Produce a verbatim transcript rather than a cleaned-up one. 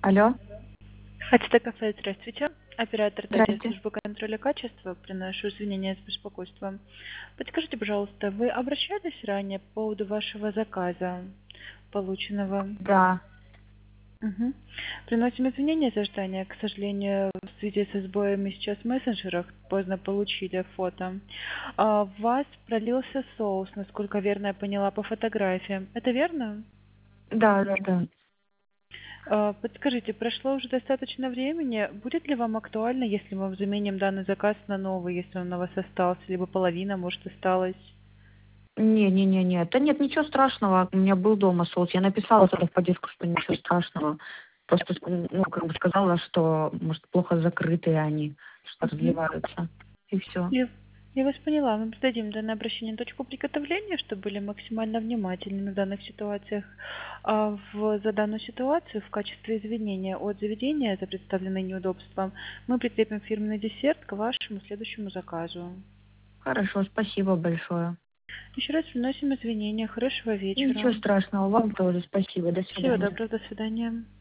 Алло, Хотите кафе, здравствуйте. Оператор ТАТИ здрасте. службы контроля качества. Приношу извинения с беспокойством. Подскажите, пожалуйста, вы обращались ранее по поводу вашего заказа, полученного? Да, Мгм. Приносим извинения за ожидание. К сожалению, в связи со сбоями сейчас в мессенджерах поздно получили фото. А, в вас пролился соус, насколько верно я поняла по фотографиям. Это верно? да, да, да. А, Подскажите, прошло уже достаточно времени. Будет ли вам актуально, если мы заменим данный заказ на новый, если он у вас остался, либо половина, может, осталась? Не, не, не, не. Да нет, ничего страшного. У меня был дома соус. Я написала тогда в поддержку, что ничего страшного. Просто, ну, как бы сказала, что, может, плохо закрытые они, что Мгм. разливаются. И все. Я, я вас поняла. Мы сдадим данное обращение на точку приготовления, чтобы были максимально внимательными в данных ситуациях. А в, за данную ситуацию в качестве извинения от заведения за представленные неудобства мы прикрепим фирменный десерт к вашему следующему заказу. Хорошо, спасибо большое. Еще раз приносим извинения. Хорошего Ничего вечера. страшного. Вам тоже спасибо. До Всего свидания. доброго. До свидания.